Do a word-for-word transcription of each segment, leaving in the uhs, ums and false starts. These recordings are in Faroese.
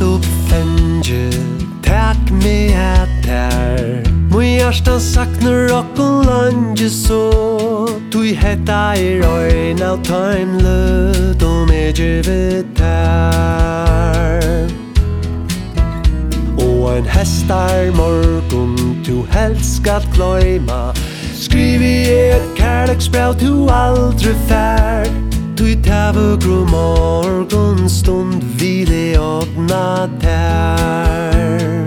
upp fenge, takk me at her. Mun hjärsta saknar okkur lange så, tui hetta er oin av timelut og me givet her. Og en hestar morgon tu helst skal gløyma, skriv i et kærleksbrev tu aldri fær. Tui tavugru morgon stund vile ogna tær.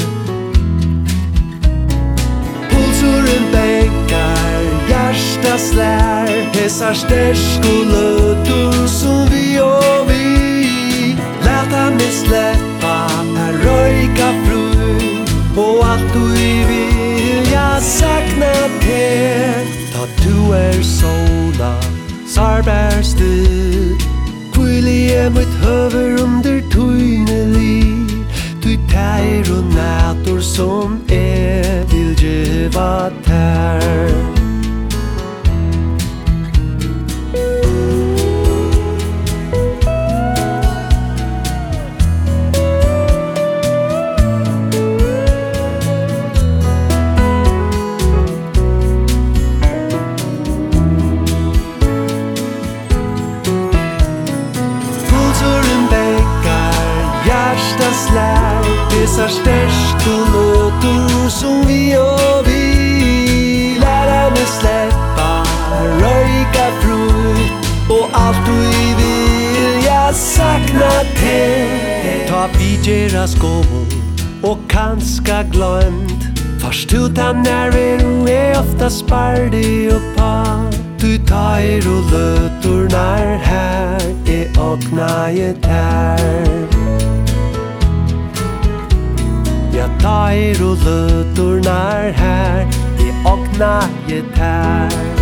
Pulsuren bänkar, hjärsta slär, hesar stersko lötur som vi og vi. Läta mig släppa, här röjka fru, och allt du vill jag sakna te. Ta du er sola, sarbärst du, kvili er mitt höver under tunneli. Du tær og nætur som er vil giva tær. Hesar stersko lötur som vi og vi. Lära mig släppa, röjka frukt, och allt du vill jag sakna te. Ta vidgera skål och kanska glömt, fast utan nerver du är ofta spardig uppa. Du tar och löturnar här är ognajet här. Jag tar och löturnar här i ognajet här.